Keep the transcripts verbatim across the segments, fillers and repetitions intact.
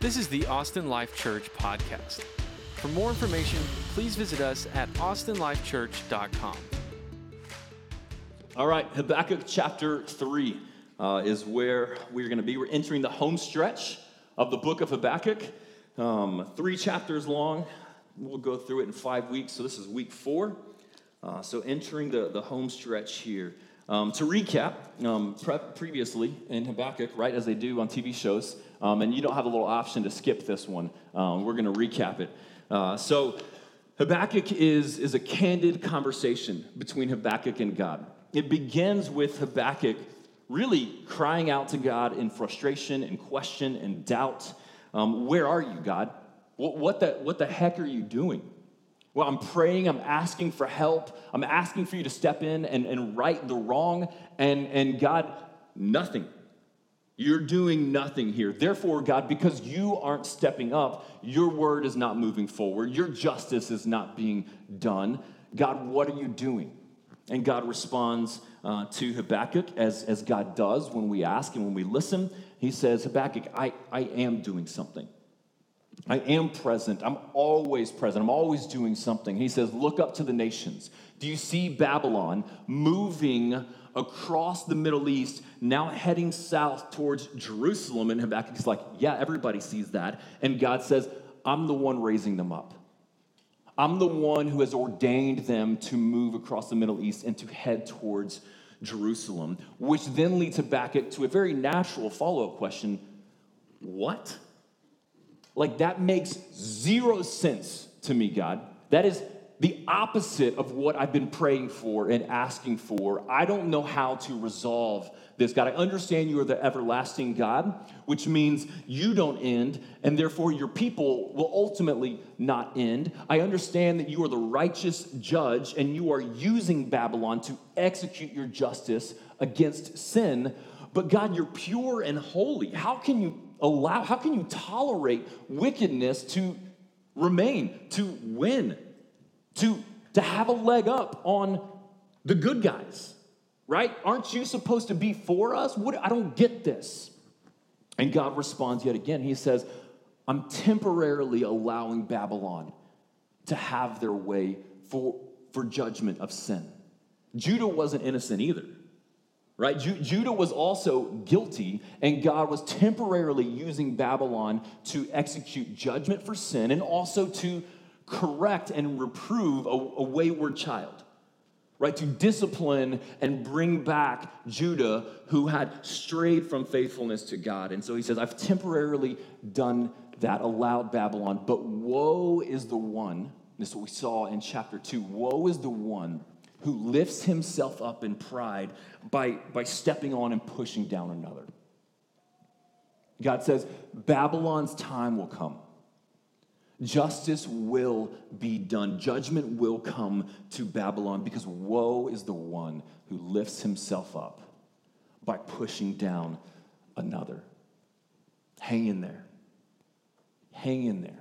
This is the Austin Life Church podcast. For more information, please visit us at austin life church dot com. All right, Habakkuk chapter three uh, is where we're going to be. We're entering the home stretch of the book of Habakkuk. Um, three chapters long. We'll go through it in five weeks, so this is week four. Uh, so entering the, the home stretch here. Um, to recap, um, pre- previously in Habakkuk, right, as they do on T V shows, um, and you don't have a little option to skip this one. Um, we're going to recap it. Uh, so Habakkuk is, is a candid conversation between Habakkuk and God. It begins with Habakkuk really crying out to God in frustration and question and doubt. Um, where are you, God? What, what, the, what the heck are you doing? Well, I'm praying, I'm asking for help, I'm asking for you to step in and, and right the wrong, and, and God, nothing. You're doing nothing here. Therefore, God, because you aren't stepping up, your word is not moving forward, your justice is not being done. God, what are you doing? And God responds uh, to Habakkuk, as, as God does when we ask and when we listen. He says, Habakkuk, I, I am doing something. I am present. I'm always present. I'm always doing something. He says, look up to the nations. Do you see Babylon moving across the Middle East, now heading south towards Jerusalem? And Habakkuk is like, yeah, everybody sees that. And God says, I'm the one raising them up. I'm the one who has ordained them to move across the Middle East and to head towards Jerusalem, which then leads Habakkuk to a very natural follow-up question. What? Like, that makes zero sense to me, God. That is the opposite of what I've been praying for and asking for. I don't know how to resolve this, God. I understand you are the everlasting God, which means you don't end, and therefore your people will ultimately not end. I understand that you are the righteous judge, and you are using Babylon to execute your justice against sin. But God, you're pure and holy. How can you allow, how can you tolerate wickedness to remain, to win, to, to have a leg up on the good guys, right? Aren't you supposed to be for us? What, I don't get this. And God responds yet again. He says, I'm temporarily allowing Babylon to have their way for, for judgment of sin. Judah wasn't innocent either. Right? Ju- Judah was also guilty, and God was temporarily using Babylon to execute judgment for sin and also to correct and reprove a, a wayward child, right? To discipline and bring back Judah who had strayed from faithfulness to God. And so he says, I've temporarily done that, allowed Babylon, but woe is the one, this is what we saw in chapter two, woe is the one who lifts himself up in pride by, by stepping on and pushing down another. God says, Babylon's time will come. Justice will be done. Judgment will come to Babylon, because woe is the one who lifts himself up by pushing down another. Hang in there. Hang in there.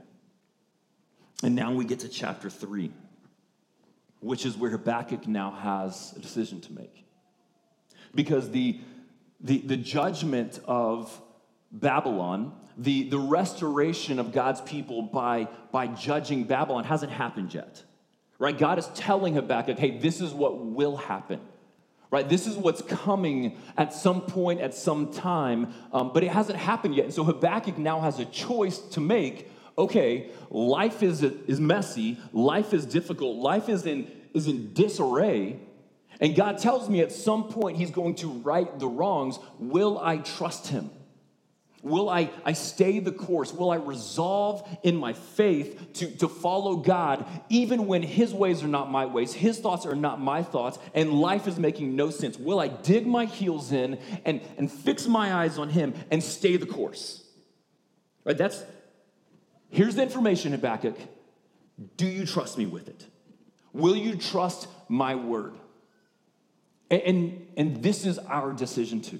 And now we get to chapter three, which is where Habakkuk now has a decision to make. Because the, the, the judgment of Babylon, the, the restoration of God's people by, by judging Babylon hasn't happened yet. Right? God is telling Habakkuk, hey, this is what will happen. Right? This is what's coming at some point, at some time, um, but it hasn't happened yet. And so Habakkuk now has a choice to make. Okay, life is is messy, life is difficult, life is in is in disarray, and God tells me at some point he's going to right the wrongs. Will I trust him? Will I, I stay the course? Will I resolve in my faith to, to follow God even when his ways are not my ways, his thoughts are not my thoughts, and life is making no sense? Will I dig my heels in and, and fix my eyes on him and stay the course? Right, that's Here's the information, Habakkuk. Do you trust me with it? Will you trust my word? And, and, and this is our decision too.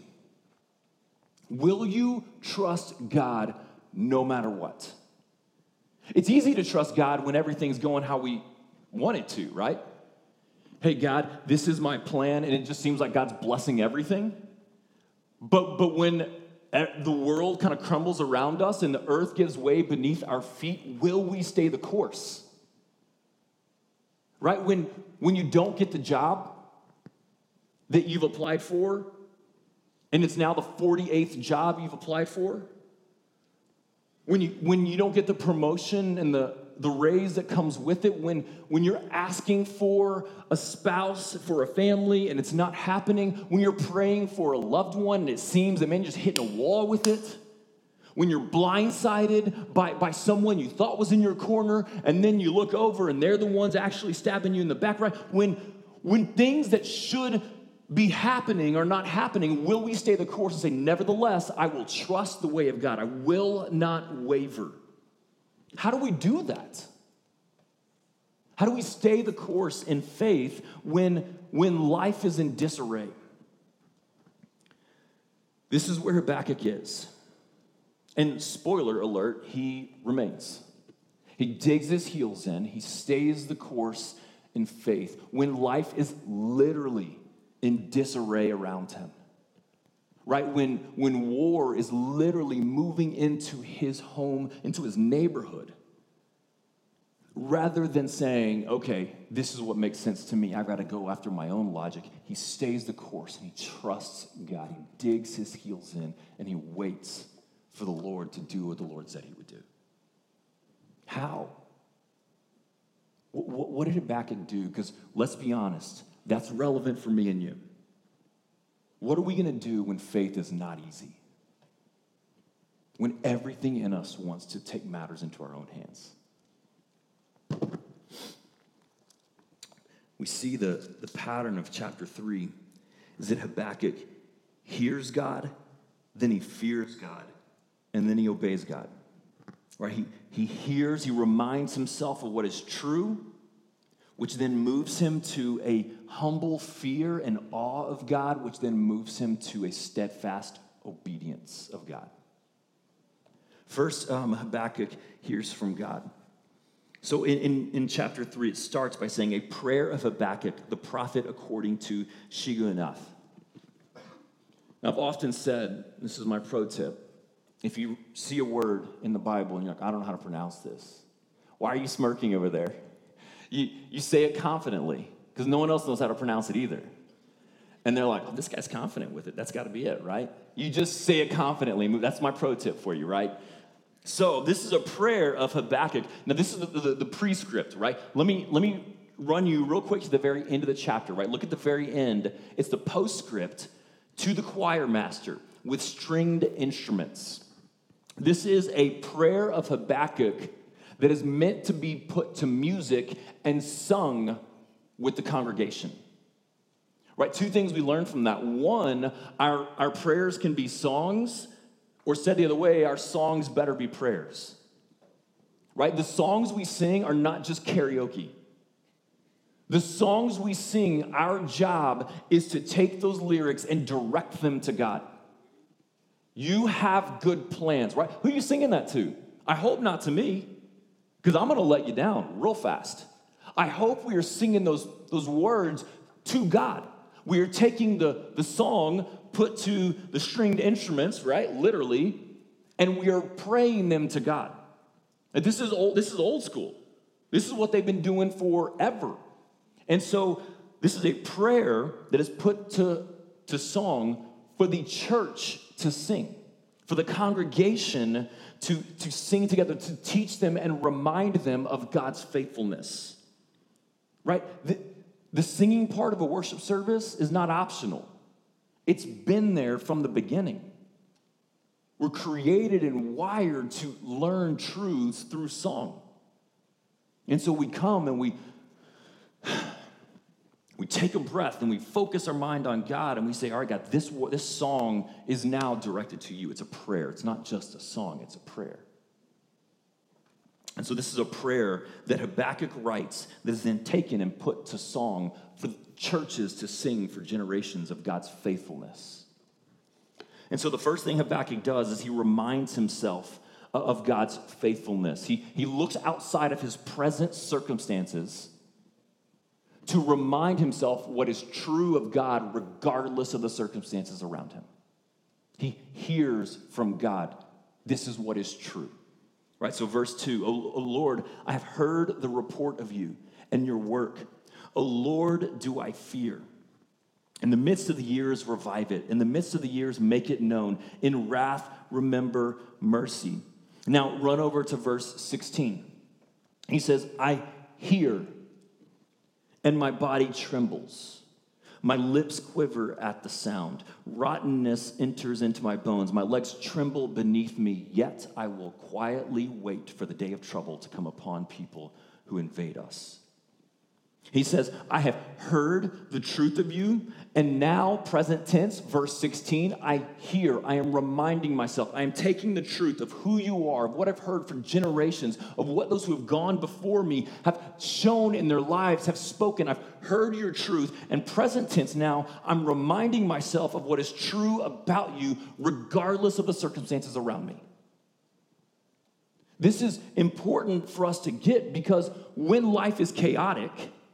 Will you trust God no matter what? It's easy to trust God when everything's going how we want it to, right? Hey, God, this is my plan, and it just seems like God's blessing everything. But, but when the world kind of crumbles around us and the earth gives way beneath our feet, will we stay the course? Right? When, when you don't get the job that you've applied for, and it's now the forty-eighth job you've applied for, when you, when you don't get the promotion and the, the raise that comes with it, when, when you're asking for a spouse, for a family, and it's not happening, when you're praying for a loved one and it seems that man, you're just hitting a wall with it, when you're blindsided by, by someone you thought was in your corner, and then you look over and they're the ones actually stabbing you in the back, right? When, when things that should be happening are not happening, will we stay the course and say, nevertheless, I will trust the way of God. I will not waver. How do we do that? How do we stay the course in faith when, when life is in disarray? This is where Habakkuk is. And spoiler alert, he remains. He digs his heels in. He stays the course in faith when life is literally in disarray around him. Right? When, when war is literally moving into his home, into his neighborhood. Rather than saying, okay, this is what makes sense to me, I've got to go after my own logic, he stays the course and he trusts God. He digs his heels in and he waits for the Lord to do what the Lord said he would do. How? What, what did Habakkuk do? Because let's be honest, that's relevant for me and you. What are we going to do when faith is not easy? When everything in us wants to take matters into our own hands? We see the, the pattern of chapter three is that Habakkuk hears God, then he fears God, and then he obeys God. Right? He, he hears, he reminds himself of what is true, which then moves him to a humble fear and awe of God, which then moves him to a steadfast obedience of God. First, um, Habakkuk hears from God. So in, in, in chapter three, it starts by saying, a prayer of Habakkuk, the prophet according to Shigionoth. Now, I've often said, this is my pro tip, if you see a word in the Bible and you're like, I don't know how to pronounce this, why are you smirking over there? You, you say it confidently, because no one else knows how to pronounce it either. And they're like, oh, this guy's confident with it. That's got to be it, right? You just say it confidently. That's my pro tip for you, right? So this is a prayer of Habakkuk. Now, this is the, the, the prescript, right? Let me, let me run you real quick to the very end of the chapter, right? Look at the very end. It's the postscript to the choir master with stringed instruments. This is a prayer of Habakkuk that is meant to be put to music and sung with the congregation. Right? Two things we learn from that. One, our, our prayers can be songs, or said the other way, our songs better be prayers. Right? The songs we sing are not just karaoke. The songs we sing, our job is to take those lyrics and direct them to God. You have good plans, right? Who are you singing that to? I hope not to me, because I'm going to let you down real fast. I hope we are singing those, those words to God. We are taking the, the song, put to the stringed instruments, right, literally, and we are praying them to God. And this is old, this is old school. This is what they've been doing forever. And so this is a prayer that is put to, to song for the church to sing, for the congregation to, to sing together, to teach them and remind them of God's faithfulness. Right? The, the singing part of a worship service is not optional. It's been there from the beginning. We're created and wired to learn truths through song. And so we come and we, we take a breath and we focus our mind on God and we say, all right, God, this, this song is now directed to you. It's a prayer. It's not just a song, it's a prayer. And so this is a prayer that Habakkuk writes that is then taken and put to song for churches to sing for generations of God's faithfulness. And so the first thing Habakkuk does is he reminds himself of God's faithfulness. He, he looks outside of his present circumstances to remind himself what is true of God regardless of the circumstances around him. He He hears from God. This is what is true. Right? So verse two, O, o Lord, I have heard the report of you and your work. O Lord, do I fear. In the midst of the years, revive it. In the midst of the years, make it known. In wrath, remember mercy. Now, run over to verse sixteen. He says, I hear, and my body trembles. My lips quiver at the sound. Rottenness enters into my bones. My legs tremble beneath me. Yet I will quietly wait for the day of trouble to come upon people who invade us. He says, I have heard the truth of you, and now, present tense, verse sixteen, I hear, I am reminding myself, I am taking the truth of who you are, of what I've heard for generations, of what those who have gone before me have shown in their lives, have spoken. I've heard your truth, and present tense now, I'm reminding myself of what is true about you, regardless of the circumstances around me. This is important for us to get because when life is chaotic,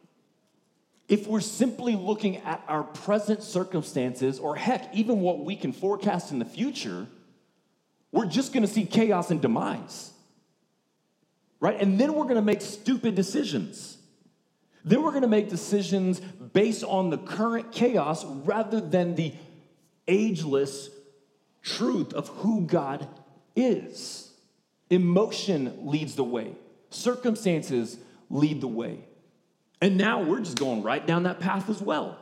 if we're simply looking at our present circumstances, or heck, even what we can forecast in the future, we're just going to see chaos and demise, right? And then we're going to make stupid decisions. Then we're going to make decisions based on the current chaos rather than the ageless truth of who God is. Emotion leads the way. Circumstances lead the way. And now we're just going right down that path as well.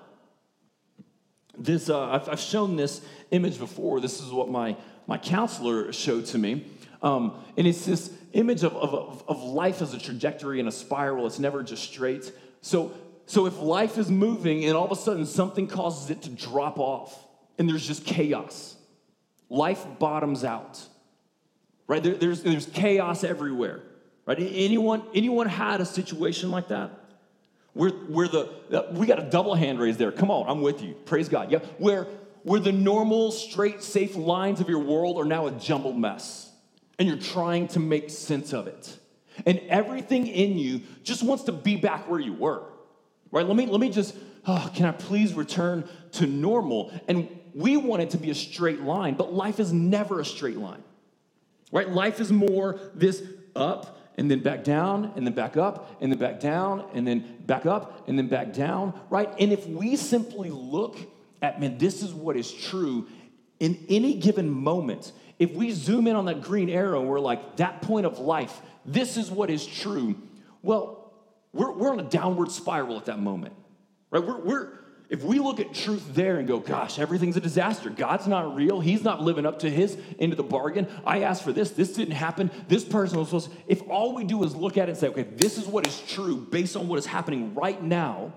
This uh, I've, I've shown this image before. This is what my, my counselor showed to me. Um, and it's this image of, of, of life as a trajectory and a spiral. It's never just straight. So, so if life is moving and all of a sudden something causes it to drop off and there's just chaos, life bottoms out. Right? There, there's, there's chaos everywhere. Right? Anyone, anyone had a situation like that? Where, where the, uh, we got a double hand raised there. Come on, I'm with you. Praise God. Yeah. Where, where the normal, straight, safe lines of your world are now a jumbled mess. And you're trying to make sense of it. And everything in you just wants to be back where you were. Right? Let me, let me just, oh, can I please return to normal? And we want it to be a straight line, but life is never a straight line. Right? Life is more this up and then back down, and then back up, and then back down, and then back up, and then back down, right? And if we simply look at, man, this is what is true in any given moment, if we zoom in on that green arrow and we're like, that point of life, this is what is true, well, we're, we're on a downward spiral at that moment, right? We're, we're, if we look at truth there and go, gosh, everything's a disaster. God's not real. He's not living up to his end of the bargain. I asked for this. This didn't happen. This person was supposed to. If all we do is look at it and say, okay, this is what is true based on what is happening right now,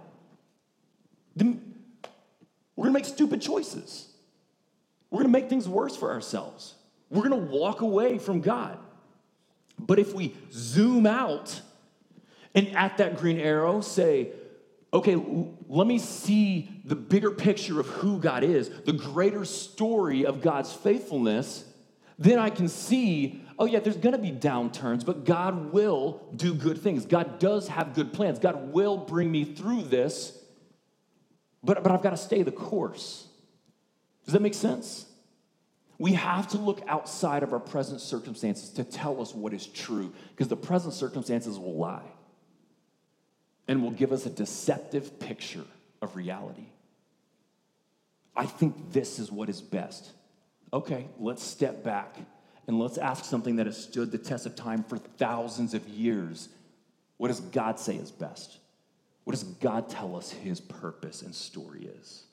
then we're going to make stupid choices. We're going to make things worse for ourselves. We're going to walk away from God. But if we zoom out and at that green arrow say, okay, let me see the bigger picture of who God is, the greater story of God's faithfulness, then I can see, oh yeah, there's going to be downturns, but God will do good things. God does have good plans. God will bring me through this, but, but I've got to stay the course. Does that make sense? We have to look outside of our present circumstances to tell us what is true, because the present circumstances will lie and will give us a deceptive picture of reality. I think this is what is best. Okay, let's step back and let's ask something that has stood the test of time for thousands of years. What does God say is best? What does God tell us his purpose and story is?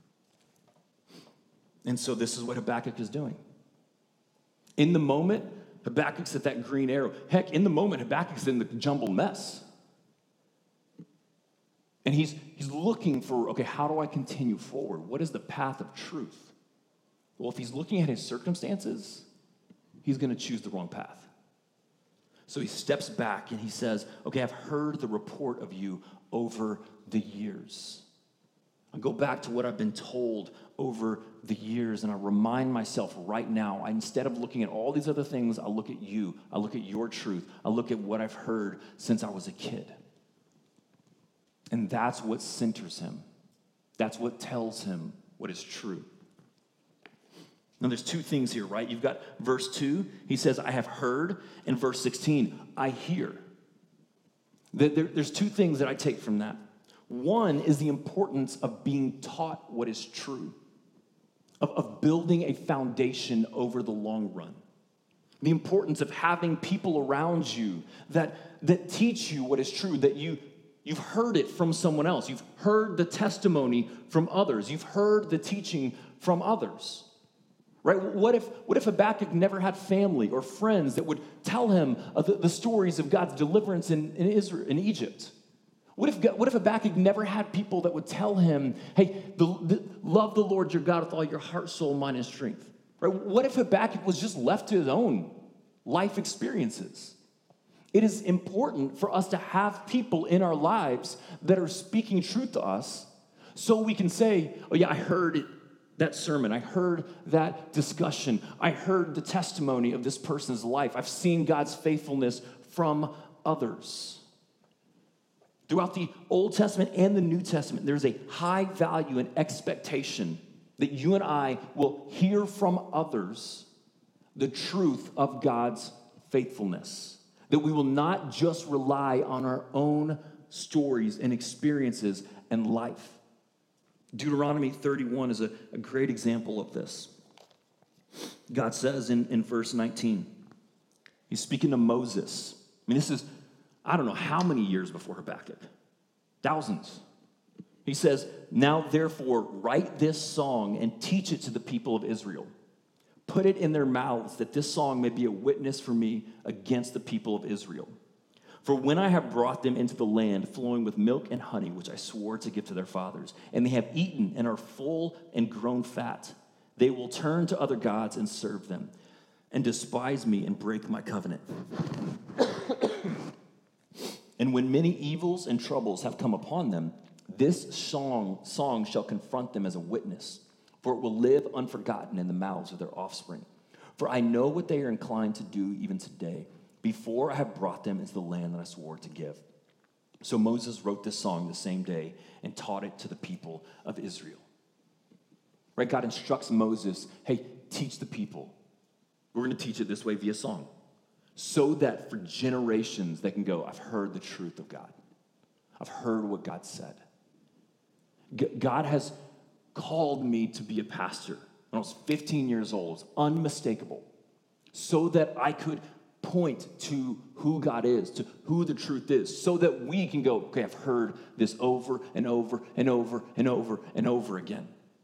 And so this is what Habakkuk is doing. In the moment, Habakkuk's at that green arrow. Heck, in the moment, Habakkuk's in the jumbled mess. And he's, he's looking for, okay, how do I continue forward? What is the path of truth? Well, if he's looking at his circumstances, he's going to choose the wrong path. So he steps back and he says, okay, I've heard the report of you over the years. I go back to what I've been told over the years, and I remind myself right now, I, instead of looking at all these other things, I look at you. I look at your truth. I look at what I've heard since I was a kid. And that's what centers him. That's what tells him what is true. Now, there's two things here, right? You've got verse two, he says, I have heard, and verse sixteen, I hear. There, there's two things that I take from that. One is the importance of being taught what is true, of, of building a foundation over the long run. The importance of having people around you that, that teach you what is true, that you, you've heard it from someone else. You've heard the testimony from others. You've heard the teaching from others. Right? What if, what if Habakkuk never had family or friends that would tell him of the, the stories of God's deliverance in, in Israel, in Egypt? What if, what if Habakkuk never had people that would tell him, hey, the, the, love the Lord your God with all your heart, soul, mind, and strength? Right? What if Habakkuk was just left to his own life experiences? It is important for us to have people in our lives that are speaking truth to us so we can say, oh yeah, I heard it. That sermon, I heard that discussion, I heard the testimony of this person's life. I've seen God's faithfulness from others. Throughout the Old Testament and the New Testament, there's a high value and expectation that you and I will hear from others the truth of God's faithfulness. That we will not just rely on our own stories and experiences and life. Deuteronomy thirty-one is a, a great example of this. God says in, in verse nineteen, he's speaking to Moses. I mean, this is, I don't know how many years before Habakkuk. Thousands. He says, now therefore write this song and teach it to the people of Israel. Put it in their mouths that this song may be a witness for me against the people of Israel. For when I have brought them into the land flowing with milk and honey, which I swore to give to their fathers, and they have eaten and are full and grown fat, they will turn to other gods and serve them, and despise me and break my covenant. And when many evils and troubles have come upon them, this song, song shall confront them as a witness, for it will live unforgotten in the mouths of their offspring. For I know what they are inclined to do even today, before I have brought them into the land that I swore to give. So Moses wrote this song the same day and taught it to the people of Israel. Right? God instructs Moses, hey, teach the people. We're going to teach it this way via song. So that for generations they can go, I've heard the truth of God. I've heard what God said. G- God has called me to be a pastor when I was fifteen years old. It's unmistakable. So that I could point to who God is, to who the truth is, so that we can go, okay, I've heard this over and over and over and over and over again.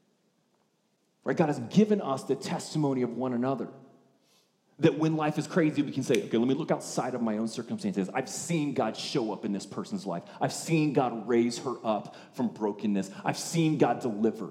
Right? God has given us the testimony of one another. That when life is crazy, we can say, okay, let me look outside of my own circumstances. I've seen God show up in this person's life. I've seen God raise her up from brokenness. I've seen God deliver.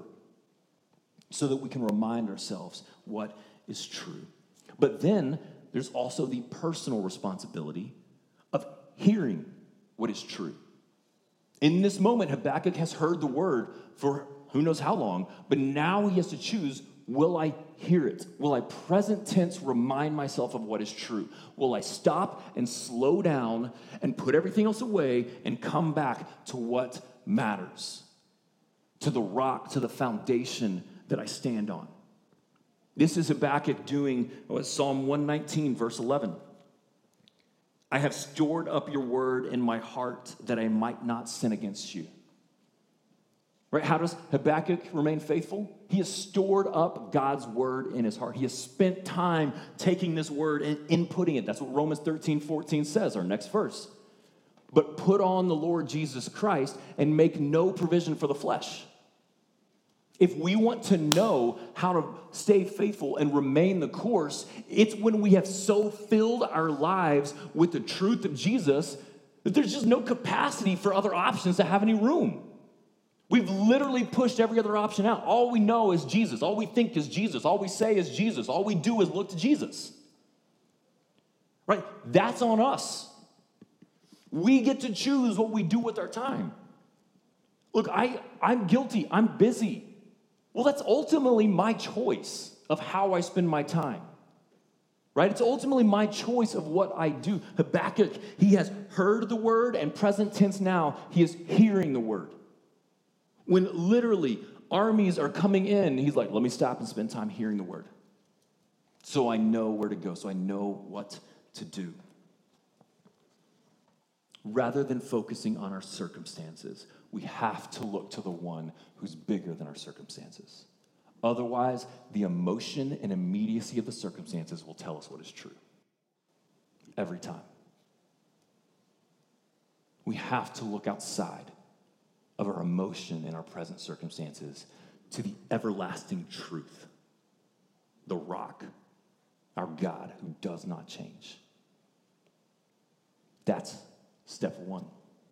So that we can remind ourselves what is true. But then there's also the personal responsibility of hearing what is true. In this moment, Habakkuk has heard the word for who knows how long, but now he has to choose, will I hear it? Will I present tense remind myself of what is true? Will I stop and slow down and put everything else away and come back to what matters? To the rock, to the foundation that I stand on. This is Habakkuk doing what Psalm one nineteen, verse eleven. I have stored up your word in my heart that I might not sin against you. Right? How does Habakkuk remain faithful? He has stored up God's word in his heart. He has spent time taking this word and inputting it. That's what Romans thirteen fourteen says, our next verse. But put on the Lord Jesus Christ and make no provision for the flesh. If we want to know how to stay faithful and remain the course, it's when we have so filled our lives with the truth of Jesus that there's just no capacity for other options to have any room. We've literally pushed every other option out. All we know is Jesus. All we think is Jesus. All we say is Jesus. All we do is look to Jesus. Right? That's on us. We get to choose what we do with our time. Look, I, I'm guilty. I'm busy. Well, that's ultimately my choice of how I spend my time, right? It's ultimately my choice of what I do. Habakkuk, he has heard the word, and present tense now, he is hearing the word. When literally armies are coming in, he's like, let me stop and spend time hearing the word. so I know where to go, so I know what to do. Rather than focusing on our circumstances, we have to look to the one who's bigger than our circumstances. Otherwise, the emotion and immediacy of the circumstances will tell us what is true. Every time. We have to look outside of our emotion and our present circumstances to the everlasting truth, the rock, our God who does not change. That's step one.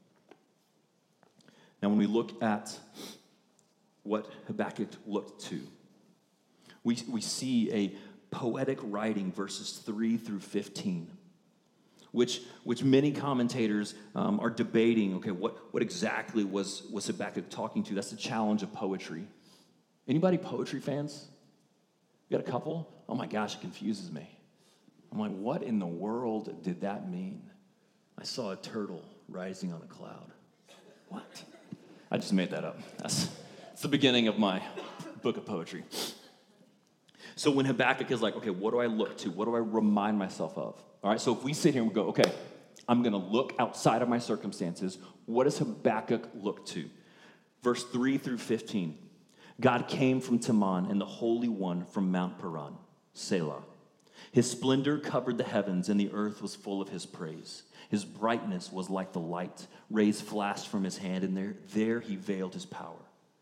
Now, when we look at what Habakkuk looked to, we, we see a poetic writing, verses three through fifteen, which, which many commentators um, are debating, okay, what, what exactly was, was Habakkuk talking to? That's the challenge of poetry. Anybody poetry fans? You got a couple? Oh my gosh, it confuses me. I'm like, what in the world did that mean? I saw a turtle rising on a cloud. What? I just made that up. That's, that's the beginning of my book of poetry. So when Habakkuk is like, okay, what do I look to? What do I remind myself of? All right, so if we sit here and we go, okay, I'm going to look outside of my circumstances, what does Habakkuk look to? Verse three through fifteen. God came from Teman and the Holy One from Mount Paran, Selah. His splendor covered the heavens and the earth was full of his praise. His brightness was like the light. Rays flashed from his hand, and there, there he veiled his power.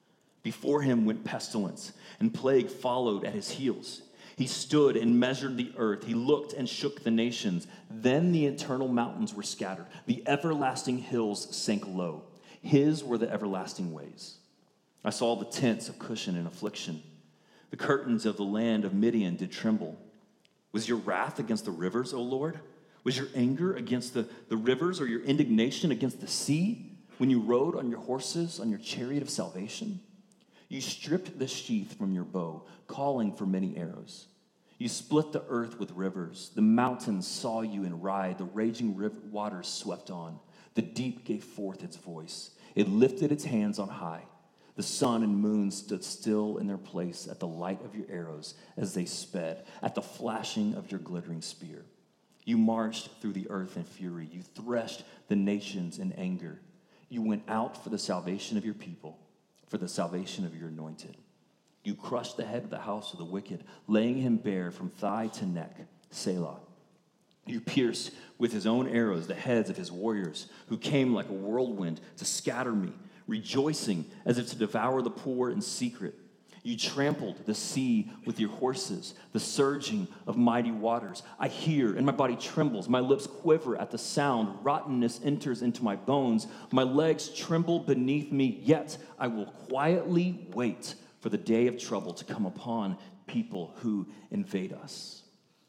Before him went pestilence, and plague followed at his heels. He stood and measured the earth. He looked and shook the nations. Then the eternal mountains were scattered. The everlasting hills sank low. His were the everlasting ways. I saw the tents of Cushan in affliction. The curtains of the land of Midian did tremble. Was your wrath against the rivers, O Lord? Was your anger against the, the rivers, or your indignation against the sea, when you rode on your horses, on your chariot of salvation? You stripped the sheath from your bow, calling for many arrows. You split the earth with rivers. The mountains saw you and ride. The raging river waters swept on. The deep gave forth its voice. It lifted its hands on high. The sun and moon stood still in their place at the light of your arrows as they sped, at the flashing of your glittering spear. You marched through the earth in fury. You threshed the nations in anger. You went out for the salvation of your people, for the salvation of your anointed. You crushed the head of the house of the wicked, laying him bare from thigh to neck, Selah. You pierced with his own arrows the heads of his warriors, who came like a whirlwind to scatter me, rejoicing as if to devour the poor in secret. You trampled the sea with your horses, the surging of mighty waters. I hear, and my body trembles. My lips quiver at the sound. Rottenness enters into my bones. My legs tremble beneath me, yet I will quietly wait for the day of trouble to come upon people who invade us.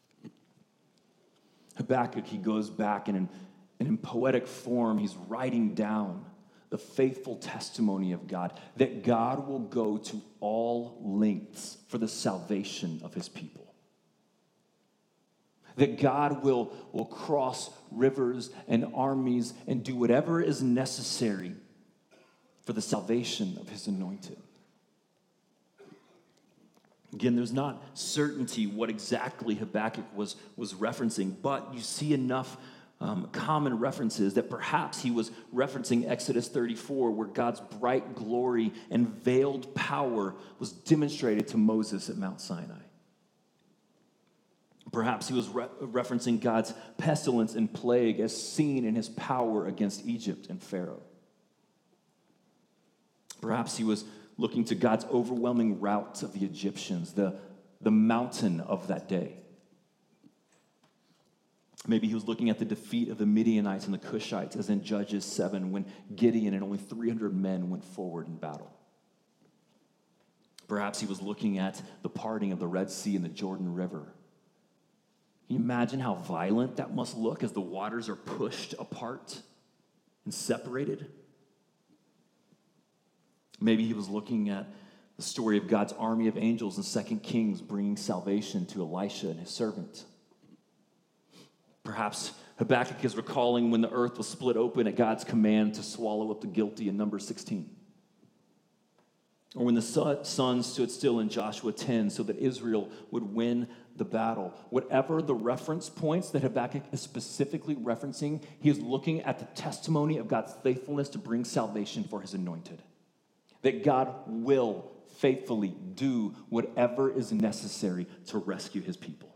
Habakkuk, he goes back, and in, and in poetic form, he's writing down the faithful testimony of God, that God will go to all lengths for the salvation of his people. That God will, will cross rivers and armies and do whatever is necessary for the salvation of his anointed. Again, there's not certainty what exactly Habakkuk was, was referencing, but you see enough Um, common references that perhaps he was referencing Exodus thirty-four, where God's bright glory and veiled power was demonstrated to Moses at Mount Sinai. Perhaps he was re- referencing God's pestilence and plague as seen in his power against Egypt and Pharaoh. Perhaps he was looking to God's overwhelming rout of the Egyptians, the, the mountain of that day. Maybe he was looking at the defeat of the Midianites and the Cushites, as in Judges seven, when Gideon and only three hundred men went forward in battle. Perhaps he was looking at the parting of the Red Sea and the Jordan River. Can you imagine how violent that must look as the waters are pushed apart and separated? Maybe he was looking at the story of God's army of angels in Second Kings bringing salvation to Elisha and his servant. Perhaps Habakkuk is recalling when the earth was split open at God's command to swallow up the guilty in Numbers sixteen. Or when the sun stood still in Joshua ten so that Israel would win the battle. Whatever the reference points that Habakkuk is specifically referencing, he is looking at the testimony of God's faithfulness to bring salvation for his anointed. That God will faithfully do whatever is necessary to rescue his people.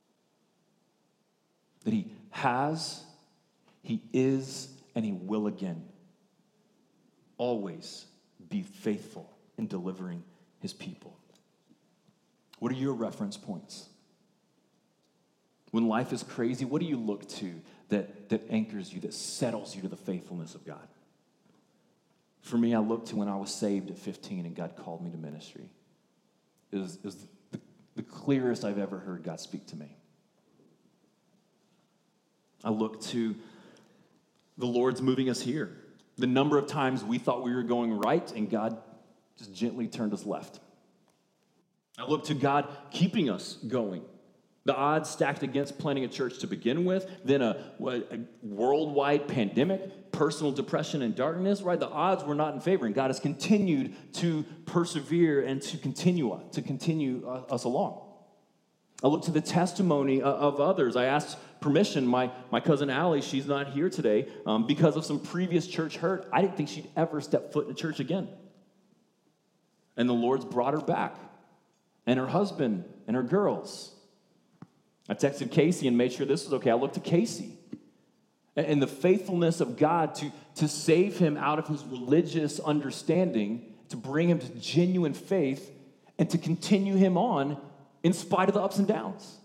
That he has, he is, and he will again always be faithful in delivering his people. What are your reference points? When life is crazy, what do you look to that, that anchors you, that settles you to the faithfulness of God? For me, I look to when I was saved at fifteen and God called me to ministry. It was, it was the, the clearest I've ever heard God speak to me. I look to the Lord's moving us here. The number of times we thought we were going right and God just gently turned us left. I look to God keeping us going. The odds stacked against planting a church to begin with, then a, a worldwide pandemic, personal depression and darkness, right? The odds were not in favor, and God has continued to persevere and to continue to continue us along. I look to the testimony of others. I asked permission. My, my cousin Allie, she's not here today, um, because of some previous church hurt. I didn't think she'd ever step foot in a church again. And the Lord's brought her back, and her husband and her girls. I texted Casey and made sure this was okay. I looked to Casey and the faithfulness of God to, to save him out of his religious understanding, to bring him to genuine faith, and to continue him on in spite of the ups and downs.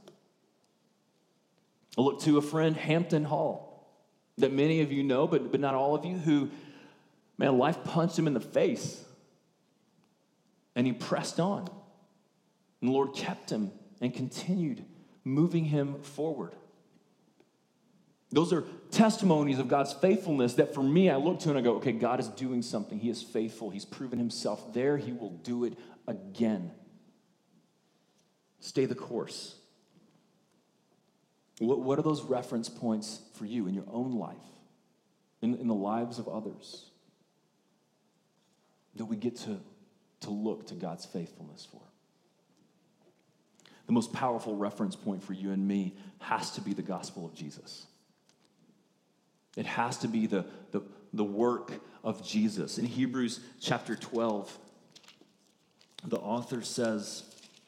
I looked to a friend, Hampton Hall, that many of you know, but, but not all of you, who, man, life punched him in the face. And he pressed on. And the Lord kept him and continued moving him forward. Those are testimonies of God's faithfulness that for me, I look to and I go, okay, God is doing something. He is faithful. He's proven himself there. He will do it again. Stay the course. What, what are those reference points for you in your own life, in, in the lives of others, that we get to, to look to God's faithfulness for? The most powerful reference point for you and me has to be the gospel of Jesus. It has to be the, the, the work of Jesus. In Hebrews chapter twelve, the author says,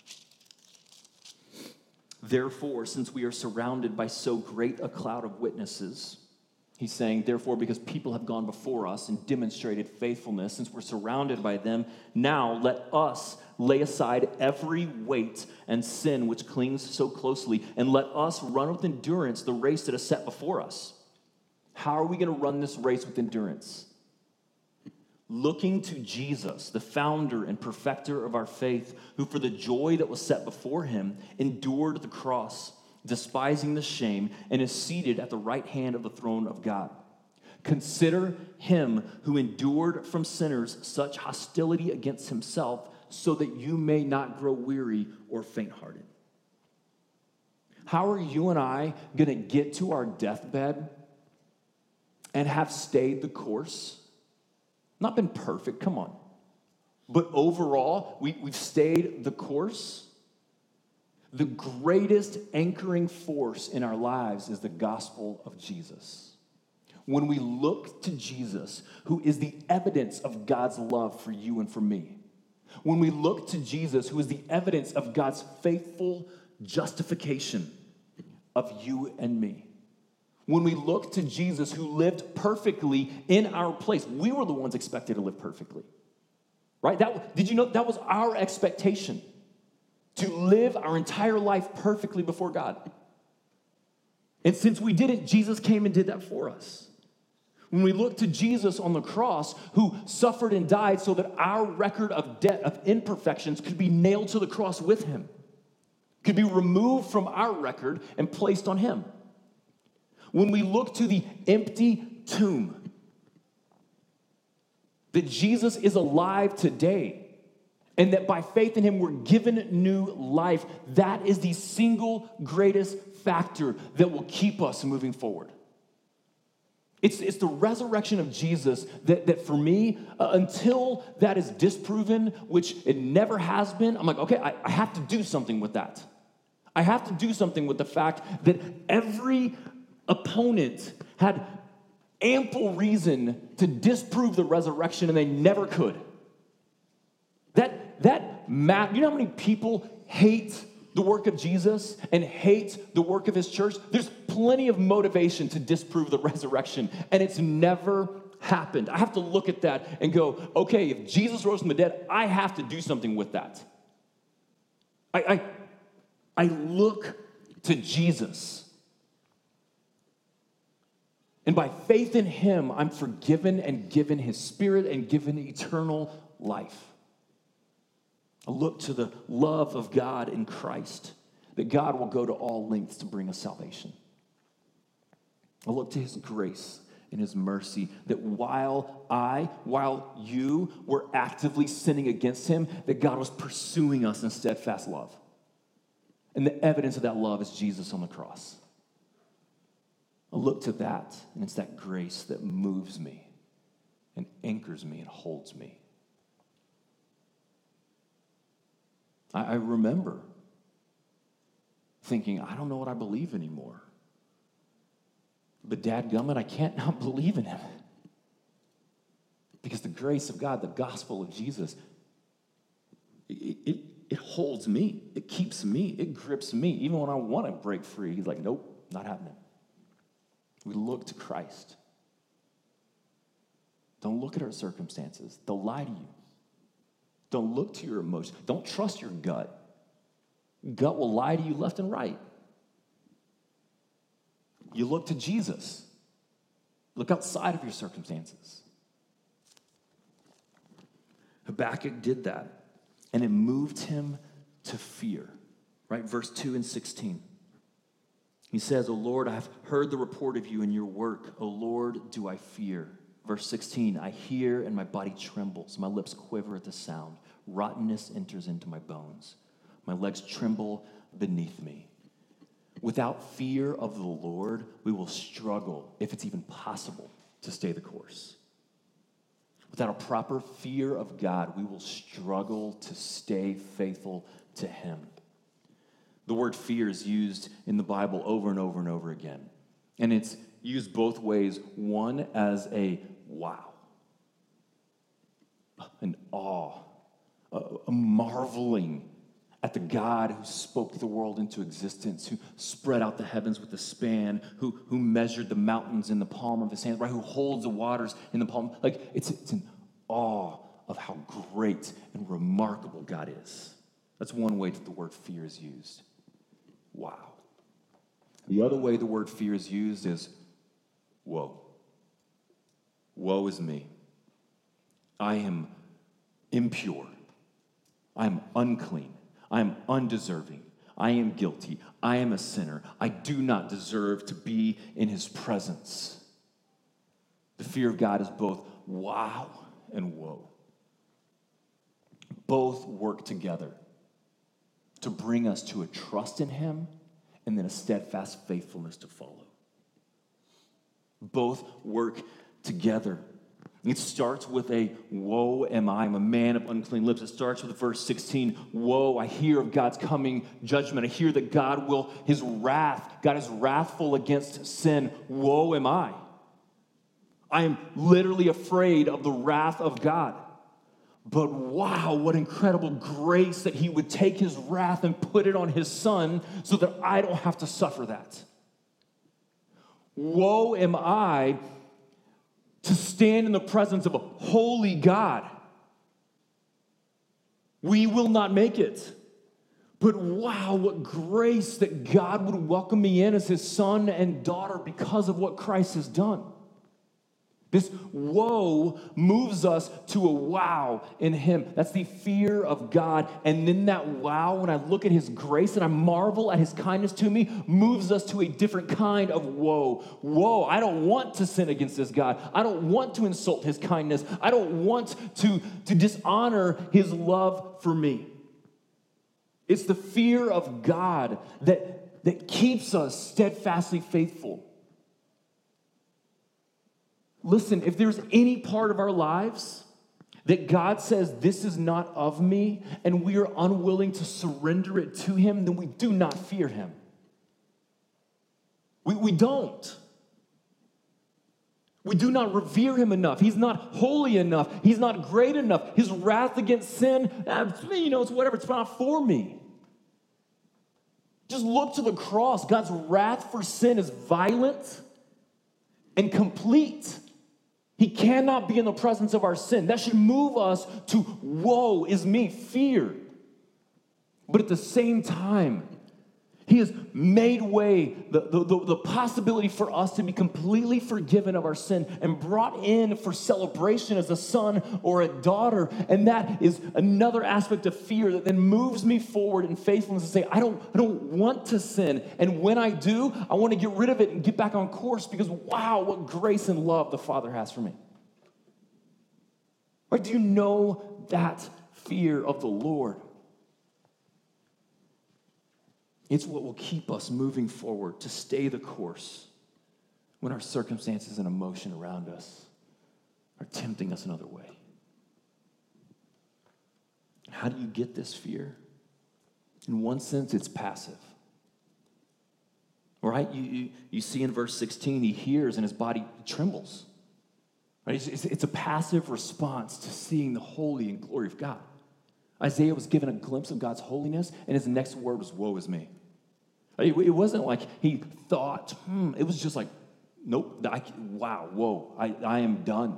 "Therefore, since we are surrounded by so great a cloud of witnesses," he's saying, therefore, because people have gone before us and demonstrated faithfulness, since we're surrounded by them, now let us lay aside every weight and sin which clings so closely, and let us run with endurance the race that is set before us. How are we going to run this race with endurance? Looking to Jesus, the founder and perfecter of our faith, who for the joy that was set before him endured the cross, despising the shame, and is seated at the right hand of the throne of God. Consider him who endured from sinners such hostility against himself, so that you may not grow weary or faint-hearted. How are you and I going to get to our deathbed and have stayed the course? Not been perfect, come on. But overall, we, we've stayed the course. The greatest anchoring force in our lives is the gospel of Jesus. When we look to Jesus, who is the evidence of God's love for you and for me. When we look to Jesus, who is the evidence of God's faithful justification of you and me. When we look to Jesus, who lived perfectly in our place. We were the ones expected to live perfectly. Right? That, did you know that was our expectation? To live our entire life perfectly before God. And since we didn't, Jesus came and did that for us. When we look to Jesus on the cross, who suffered and died so that our record of debt, of imperfections, could be nailed to the cross with him, could be removed from our record and placed on him. When we look to the empty tomb, that Jesus is alive today, and that by faith in him we're given new life, that is the single greatest factor that will keep us moving forward. It's, it's the resurrection of Jesus that, that for me, uh, until that is disproven, which it never has been, I'm like, okay, I, I have to do something with that. I have to do something with the fact that every opponent had ample reason to disprove the resurrection, and they never could. That, that matter, you know how many people hate the work of Jesus and hate the work of his church? There's plenty of motivation to disprove the resurrection, and it's never happened. I have to look at that and go, okay, if Jesus rose from the dead, I have to do something with that. I, I, I look to Jesus. And by faith in him, I'm forgiven and given his spirit and given eternal life. I look to the love of God in Christ, that God will go to all lengths to bring us salvation. I look to his grace and his mercy, that while I, while you were actively sinning against him, that God was pursuing us in steadfast love. And the evidence of that love is Jesus on the cross. I look to that, and it's that grace that moves me and anchors me and holds me. I, I remember thinking, I don't know what I believe anymore. But dadgummit, I can't not believe in him. Because the grace of God, the gospel of Jesus, it, it, it holds me. It keeps me. It grips me. Even when I want to break free, he's like, nope, not happening. We look to Christ. Don't look at our circumstances. They'll lie to you. Don't look to your emotions. Don't trust your gut. Gut will lie to you left and right. You look to Jesus. Look outside of your circumstances. Habakkuk did that, and it moved him to fear. Right? Verse two and sixteen. He says, O Lord, I have heard the report of you and your work. O Lord, do I fear? Verse sixteen, I hear and my body trembles. My lips quiver at the sound. Rottenness enters into my bones. My legs tremble beneath me. Without fear of the Lord, we will struggle, if it's even possible, to stay the course. Without a proper fear of God, we will struggle to stay faithful to him. The word fear is used in the Bible over and over and over again. And it's used both ways. One, as a wow, an awe, a, a marveling at the God who spoke the world into existence, who spread out the heavens with a span, who, who measured the mountains in the palm of his hand, right? Who holds the waters in the palm. Like, it's, it's an awe of how great and remarkable God is. That's one way that the word fear is used. Wow. The other way the word fear is used is woe. Woe is me. I am impure. I am unclean. I am undeserving. I am guilty. I am a sinner. I do not deserve to be in his presence. The fear of God is both wow and woe. Both work together to bring us to a trust in him and then a steadfast faithfulness to follow. Both work together. It starts with a woe am I, I'm a man of unclean lips. It starts with verse sixteen, woe, I hear of God's coming judgment. I hear that God will, his wrath, God is wrathful against sin. Woe am I. I am literally afraid of the wrath of God. But wow, what incredible grace that he would take his wrath and put it on his son so that I don't have to suffer that. Woe am I to stand in the presence of a holy God. We will not make it. But wow, what grace that God would welcome me in as his son and daughter because of what Christ has done. This woe moves us to a wow in him. That's the fear of God. And then that wow, when I look at his grace and I marvel at his kindness to me, moves us to a different kind of woe. Woe, I don't want to sin against this God. I don't want to insult his kindness. I don't want to, to dishonor his love for me. It's the fear of God that, that keeps us steadfastly faithful. Listen, if there's any part of our lives that God says, this is not of me, and we are unwilling to surrender it to him, then we do not fear him. We, we don't. We do not revere him enough. He's not holy enough. He's not great enough. His wrath against sin, you know, it's whatever. It's not for me. Just look to the cross. God's wrath for sin is violent and complete. He cannot be in the presence of our sin. That should move us to woe is me, fear. But at the same time, he has made way, the, the, the, the possibility for us to be completely forgiven of our sin and brought in for celebration as a son or a daughter. And that is another aspect of fear that then moves me forward in faithfulness to say, I don't, I don't want to sin. And when I do, I want to get rid of it and get back on course because, wow, what grace and love the Father has for me. Right? Do you know that fear of the Lord? It's what will keep us moving forward to stay the course when our circumstances and emotion around us are tempting us another way. How do you get this fear? In one sense, it's passive. Right? You, you, you see in verse sixteen, he hears and his body trembles. Right? It's, it's, it's a passive response to seeing the holy and glory of God. Isaiah was given a glimpse of God's holiness, and his next word was, woe is me. It, it wasn't like he thought, hmm, it was just like, nope, I, wow, whoa, I, I am done.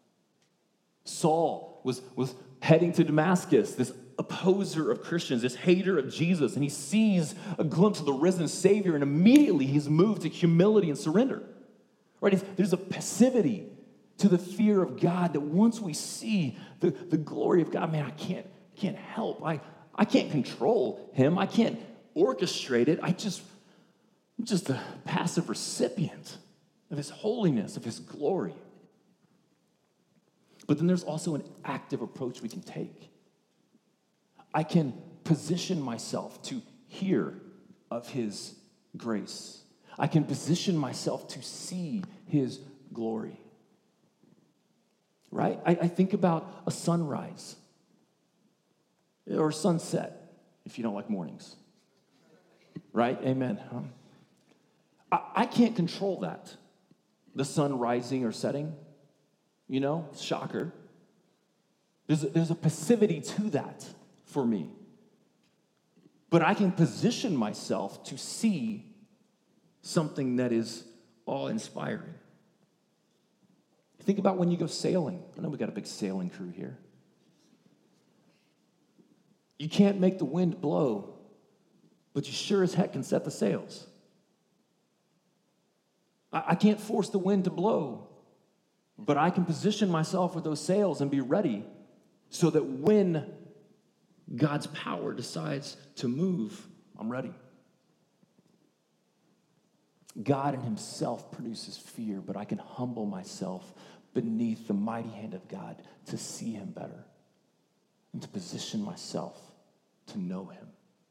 Saul was, was heading to Damascus, this opposer of Christians, this hater of Jesus, and he sees a glimpse of the risen Savior, and immediately he's moved to humility and surrender. Right? It's, there's a passivity to the fear of God that once we see the, the glory of God, man, I can't, can't help. I, I can't control him. I can't orchestrate it. I just, I'm just a passive recipient of his holiness, of his glory. But then there's also an active approach we can take. I can position myself to hear of his grace. I can position myself to see his glory. Right? I, I think about a sunrise or sunset, if you don't like mornings. Right? Amen. Um, I, I can't control that. The sun rising or setting, you know, shocker. There's a, there's a passivity to that for me. But I can position myself to see something that is awe-inspiring. Think about when you go sailing. I know we got a big sailing crew here. You can't make the wind blow, but you sure as heck can set the sails. I, I can't force the wind to blow, but I can position myself with those sails and be ready so that when God's power decides to move, I'm ready. God in himself produces fear, but I can humble myself beneath the mighty hand of God to see him better and to position myself to know him.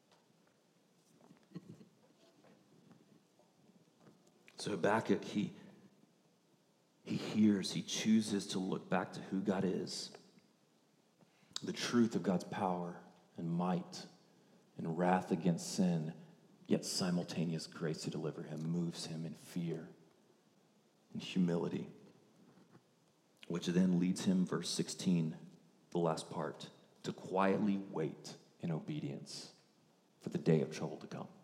So Habakkuk, he, he hears, he chooses to look back to who God is, the truth of God's power and might and wrath against sin, yet simultaneous grace to deliver him moves him in fear and humility, which then leads him, verse sixteen, the last part, to quietly wait in obedience for the day of trouble to come.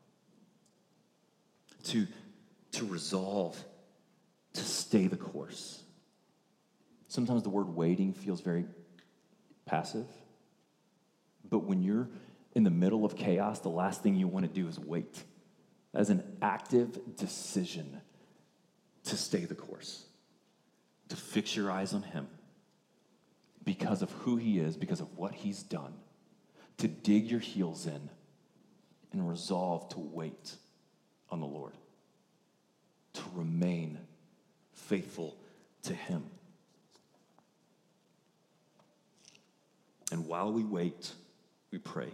To, to resolve to stay the course. Sometimes the word waiting feels very passive, but when you're in the middle of chaos, the last thing you want to do is wait. That is an active decision to stay the course, to fix your eyes on him because of who he is, because of what he's done, to dig your heels in and resolve to wait on the Lord, to remain faithful to him. And while we wait, we pray.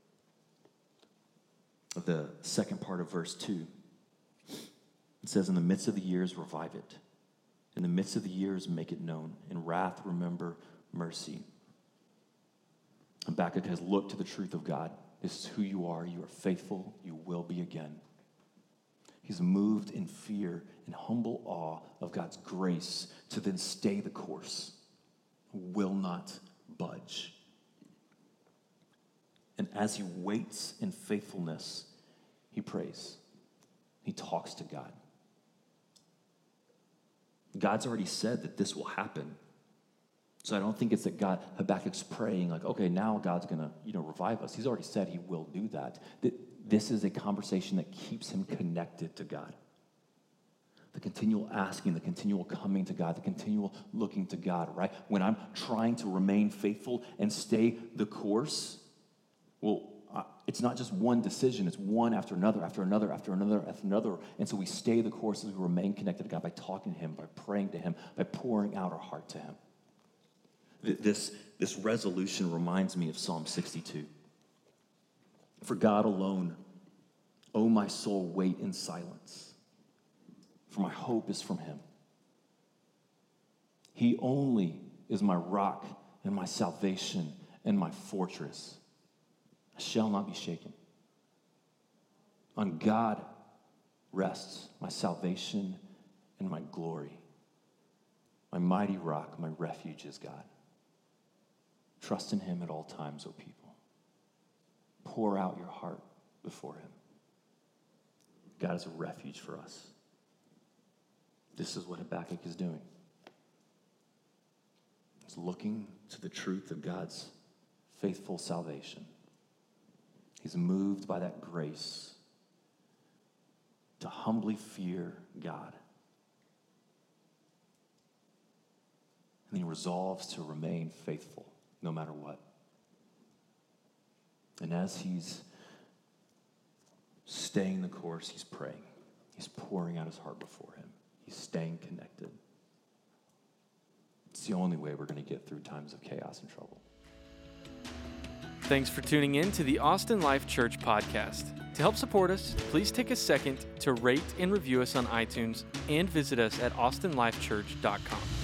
The second part of verse two, it says, in the midst of the years, revive it. In the midst of the years, make it known. In wrath, remember mercy. Habakkuk has looked to the truth of God. This is who you are. You are faithful. You will be again. He's moved in fear and humble awe of God's grace to then stay the course, will not budge. And as he waits in faithfulness, he prays. He talks to God. God's already said that this will happen. So I don't think it's that God, Habakkuk's praying like, okay, now God's going to, you know, revive us. He's already said he will do that. This is a conversation that keeps him connected to God. The continual asking, the continual coming to God, the continual looking to God, right? When I'm trying to remain faithful and stay the course, well, uh, it's not just one decision. It's one after another, after another, after another, after another. And so we stay the course as we remain connected to God by talking to him, by praying to him, by pouring out our heart to him. This, this resolution reminds me of Psalm sixty-two. For God alone, O my soul, wait in silence, for my hope is from him. He only is my rock and my salvation and my fortress. I shall not be shaken. On God rests my salvation and my glory. My mighty rock, my refuge is God. Trust in him at all times, O people. Pour out your heart before him. God is a refuge for us. This is what Habakkuk is doing. He's looking to the truth of God's faithful salvation. He's moved by that grace to humbly fear God. And he resolves to remain faithful no matter what. And as he's staying the course, he's praying. He's pouring out his heart before him. He's staying connected. It's the only way we're going to get through times of chaos and trouble. Thanks for tuning in to the Austin Life Church podcast. To help support us, please take a second to rate and review us on iTunes and visit us at austin life church dot com.